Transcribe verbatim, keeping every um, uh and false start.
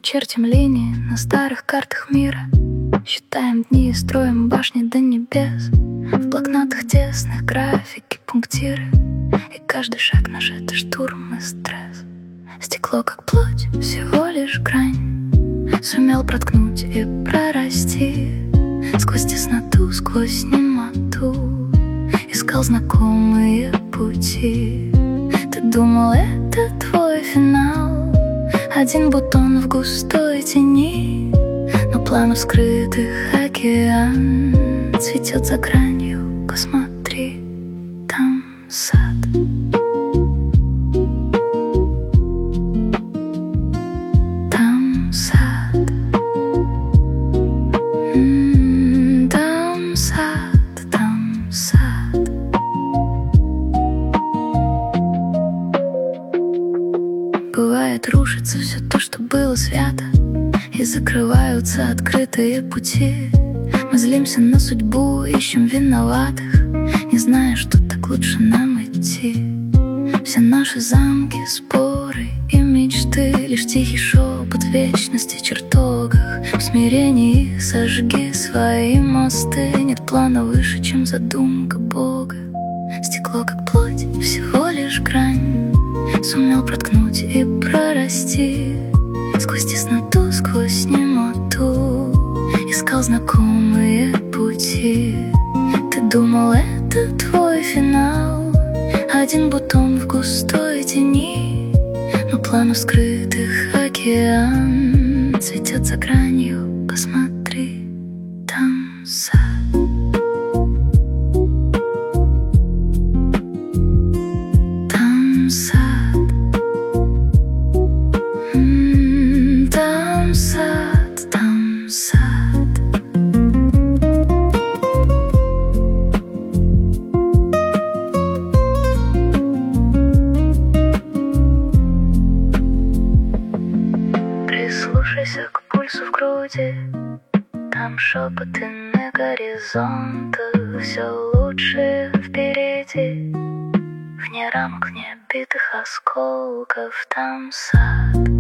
чертим линии на старых картах мира. Считаем дни и строим башни до небес. В блокнотах тесных графики, пунктиры. И каждый шаг наш — это штурм и стресс. Стекло как плоть, всего лишь грань. Сумел проткнуть и прорасти сквозь тесноту, сквозь немоту. Искал знакомые пути. Ты думал, это твой финал, один бутон в густой тени. Но планов скрытых океан цветет за гранью. Посмотри, там сад. Там сад. М, Там сад, там сад. Бывает, рушится все то, что было свято, и закрываются открытые пути. Мы злимся на судьбу, ищем виноватых, не зная, что так лучше нам идти. Все наши замки, споры и мечты — лишь тихий шепот вечности в чертогах. В смирении сожги свои мосты. Нет плана выше, чем задумка Бога. Стекло как плоть, всего лишь грань. Сумел проткнуть и прорасти сквозь тесноту, сквозь немоту. Искал знакомые пути. Ты думал, это твой финал, один бутон в густой тени. Но планов скрытых океан цветет за гранью. Посмотри, там сад. Там сад. М, Там сад, там сад. Прислушайся к пульсу в груди. Там шепоты на горизонтах. Все лучшее впереди. Вне рамок, вне битых осколков. Там сад.